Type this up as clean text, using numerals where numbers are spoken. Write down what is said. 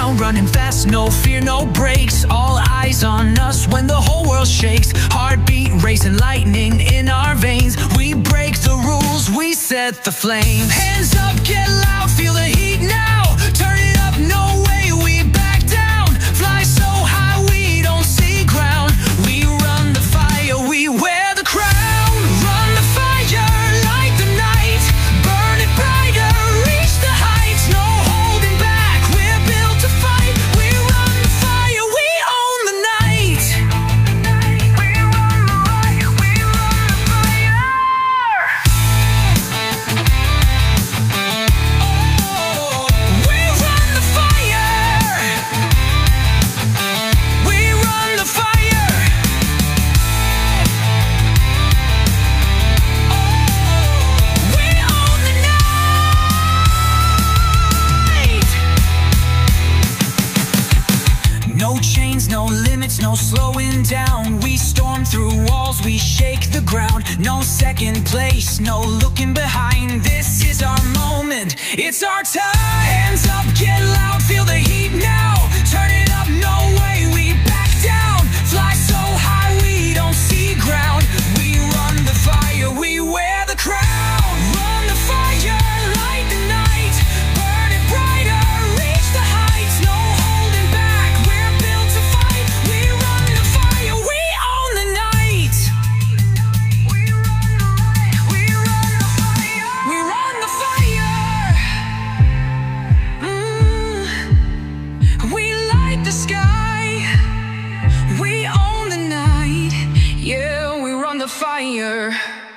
ground, running fast, no fear, no brakes. All eyes on us when the whole world shakes. Heartbeat racing, lightning in our veins. We break the rules, we set the flames. Hands up, get loud, feel the heat now. Turn it up, no way we back down. Fly so high we don't see ground. We run the fire, we wear the crown. Run the fire, light the night. Burn it brighter, reach the heights. No holding back, we're built to fight. We run the fire, we own the night. We run the fire, we run the fire. Oh, we run the fire. We run the fire. We own the night. No chains, no limits, no slowing down. We storm through walls, we shake the ground. No second place, no looking behind. This is our moment, it's our time. Hands up, get loud, feel the heat now. Turn it up, no way we back down. Fly so high we don't see ground. We run the fire, we wear the crown. Run the fire, light the night. Burn it brighter, reach the heights. No holding back, we're built to fight. We run the fire, we own the night. We run the light, we run the fire. We run the fire. We light the sky. We own the night. Yeah, we run the fire.